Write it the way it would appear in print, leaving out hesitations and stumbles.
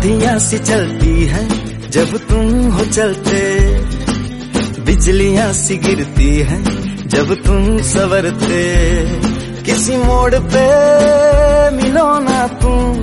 आंधियां सी चलती है जब तुम हो चलते, बिजलियां सी गिरती है जब तुम संवरते। किसी मोड़ पे मिलो ना तुम,